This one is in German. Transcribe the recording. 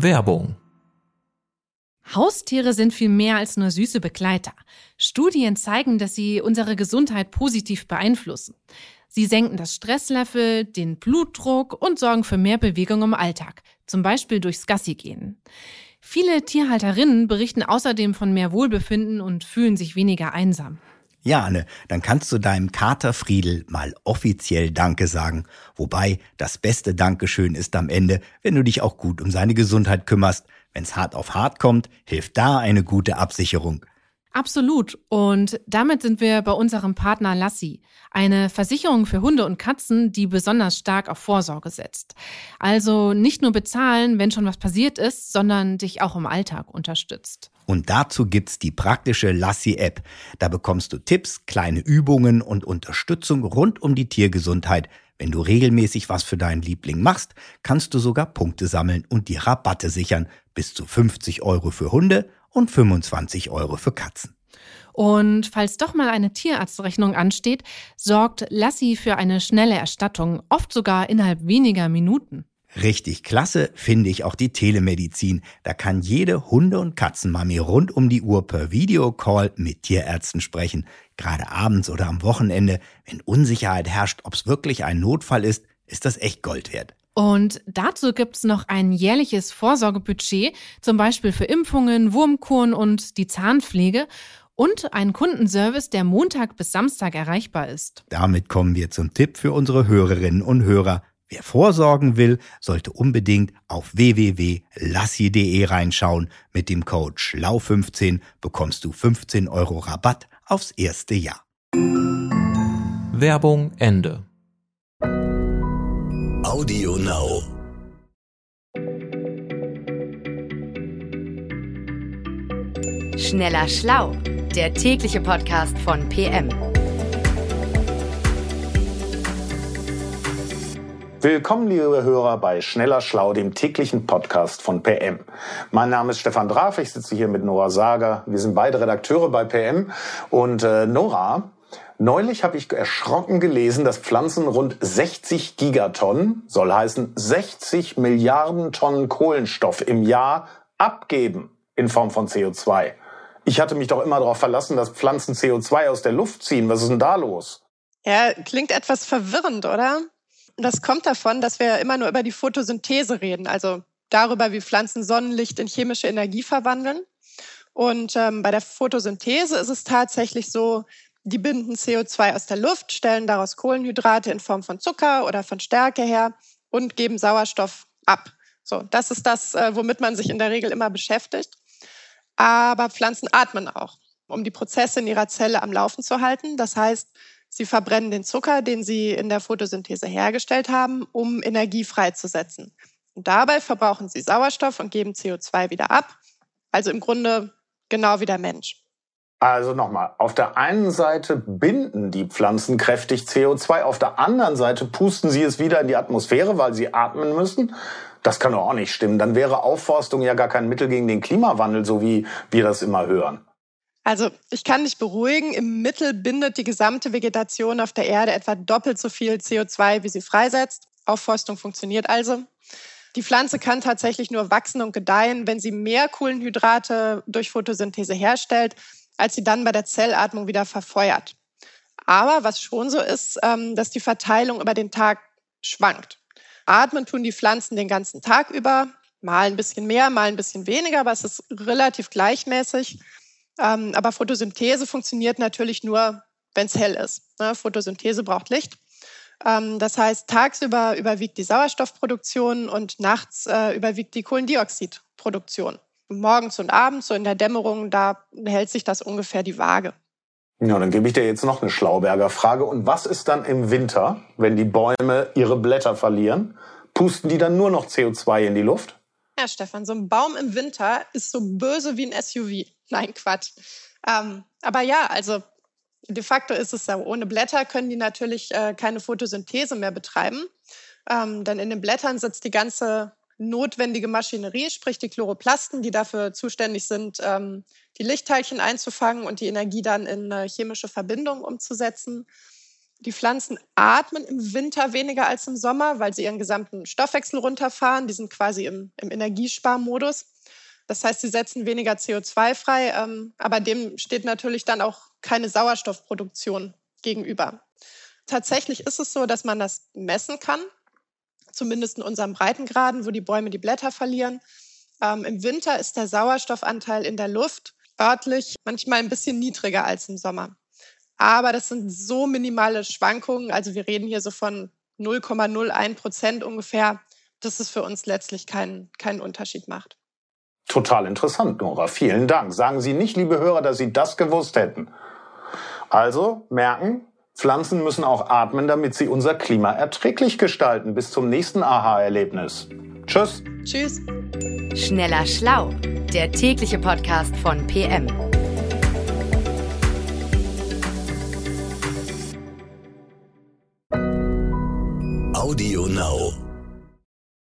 Werbung. Haustiere sind viel mehr als nur süße Begleiter. Studien zeigen, dass sie unsere Gesundheit positiv beeinflussen. Sie senken das Stresslevel, den Blutdruck und sorgen für mehr Bewegung im Alltag, zum Beispiel durchs Gassigehen. Viele Tierhalterinnen berichten außerdem von mehr Wohlbefinden und fühlen sich weniger einsam. Ja, Anne, dann kannst du deinem Kater Friedel mal offiziell Danke sagen. Wobei, das beste Dankeschön ist am Ende, wenn du dich auch gut um seine Gesundheit kümmerst. Wenn's hart auf hart kommt, hilft da eine gute Absicherung. Absolut. Und damit sind wir bei unserem Partner Lassi, eine Versicherung für Hunde und Katzen, die besonders stark auf Vorsorge setzt. Also nicht nur bezahlen, wenn schon was passiert ist, sondern dich auch im Alltag unterstützt. Und dazu gibt's die praktische Lassi-App. Da bekommst du Tipps, kleine Übungen und Unterstützung rund um die Tiergesundheit. Wenn du regelmäßig was für deinen Liebling machst, kannst du sogar Punkte sammeln und dir Rabatte sichern. Bis zu 50 € für Hunde und 25 € für Katzen. Und falls doch mal eine Tierarztrechnung ansteht, sorgt Lassi für eine schnelle Erstattung, oft sogar innerhalb weniger Minuten. Richtig klasse finde ich auch die Telemedizin. Da kann jede Hunde- und Katzenmami rund um die Uhr per Videocall mit Tierärzten sprechen. Gerade abends oder am Wochenende, wenn Unsicherheit herrscht, ob es wirklich ein Notfall ist das echt Gold wert. Und dazu gibt's noch ein jährliches Vorsorgebudget, zum Beispiel für Impfungen, Wurmkuren und die Zahnpflege und einen Kundenservice, der Montag bis Samstag erreichbar ist. Damit kommen wir zum Tipp für unsere Hörerinnen und Hörer. Wer vorsorgen will, sollte unbedingt auf www.lassi.de reinschauen. Mit dem Code SCHLAU15 bekommst du 15 € Rabatt aufs erste Jahr. Werbung Ende. Audio Now. Schneller Schlau, der tägliche Podcast von PM. Willkommen, liebe Hörer, bei Schneller Schlau, dem täglichen Podcast von PM. Mein Name ist Stefan Draf, ich sitze hier mit Nora Sager. Wir sind beide Redakteure bei PM. Und Nora, neulich habe ich erschrocken gelesen, dass Pflanzen rund 60 Gigatonnen, soll heißen 60 Milliarden Tonnen Kohlenstoff im Jahr abgeben in Form von CO2. Ich hatte mich doch immer darauf verlassen, dass Pflanzen CO2 aus der Luft ziehen. Was ist denn da los? Ja, klingt etwas verwirrend, oder? Das kommt davon, dass wir immer nur über die Photosynthese reden, also darüber, wie Pflanzen Sonnenlicht in chemische Energie verwandeln. Und bei der Photosynthese ist es tatsächlich so, die binden CO2 aus der Luft, stellen daraus Kohlenhydrate in Form von Zucker oder von Stärke her und geben Sauerstoff ab. So, das ist das, womit man sich in der Regel immer beschäftigt. Aber Pflanzen atmen auch, um die Prozesse in ihrer Zelle am Laufen zu halten. Das heißt, sie verbrennen den Zucker, den sie in der Photosynthese hergestellt haben, um Energie freizusetzen. Und dabei verbrauchen sie Sauerstoff und geben CO2 wieder ab. Also im Grunde genau wie der Mensch. Also nochmal, auf der einen Seite binden die Pflanzen kräftig CO2, auf der anderen Seite pusten sie es wieder in die Atmosphäre, weil sie atmen müssen. Das kann doch auch nicht stimmen. Dann wäre Aufforstung ja gar kein Mittel gegen den Klimawandel, so wie wir das immer hören. Also ich kann dich beruhigen, im Mittel bindet die gesamte Vegetation auf der Erde etwa doppelt so viel CO2, wie sie freisetzt. Aufforstung funktioniert also. Die Pflanze kann tatsächlich nur wachsen und gedeihen, wenn sie mehr Kohlenhydrate durch Photosynthese herstellt, als sie dann bei der Zellatmung wieder verfeuert. Aber was schon so ist, dass die Verteilung über den Tag schwankt. Atmen tun die Pflanzen den ganzen Tag über, mal ein bisschen mehr, mal ein bisschen weniger, aber es ist relativ gleichmäßig. Aber Photosynthese funktioniert natürlich nur, wenn es hell ist. Photosynthese braucht Licht. Das heißt, tagsüber überwiegt die Sauerstoffproduktion und nachts überwiegt die Kohlendioxidproduktion. Morgens und abends, so in der Dämmerung, da hält sich das ungefähr die Waage. Ja, dann gebe ich dir jetzt noch eine Schlauberger Frage. Und was ist dann im Winter, wenn die Bäume ihre Blätter verlieren? Pusten die dann nur noch CO2 in die Luft? Ja, Stefan, so ein Baum im Winter ist so böse wie ein SUV. Nein, Quatsch. Aber ja, also de facto ist es so. Ohne Blätter können die natürlich keine Photosynthese mehr betreiben. Denn in den Blättern sitzt die ganze notwendige Maschinerie, sprich die Chloroplasten, die dafür zuständig sind, die Lichtteilchen einzufangen und die Energie dann in chemische Verbindungen umzusetzen. Die Pflanzen atmen im Winter weniger als im Sommer, weil sie ihren gesamten Stoffwechsel runterfahren. Die sind quasi im Energiesparmodus. Das heißt, sie setzen weniger CO2 frei, aber dem steht natürlich dann auch keine Sauerstoffproduktion gegenüber. Tatsächlich ist es so, dass man das messen kann, zumindest in unseren Breitengraden, wo die Bäume die Blätter verlieren. Im Winter ist der Sauerstoffanteil in der Luft örtlich manchmal ein bisschen niedriger als im Sommer. Aber das sind so minimale Schwankungen, also wir reden hier so von 0,01% ungefähr, dass es für uns letztlich keinen Unterschied macht. Total interessant, Nora. Vielen Dank. Sagen Sie nicht, liebe Hörer, dass Sie das gewusst hätten. Also merken, Pflanzen müssen auch atmen, damit sie unser Klima erträglich gestalten. Bis zum nächsten Aha-Erlebnis. Tschüss. Tschüss. Schneller Schlau, der tägliche Podcast von PM.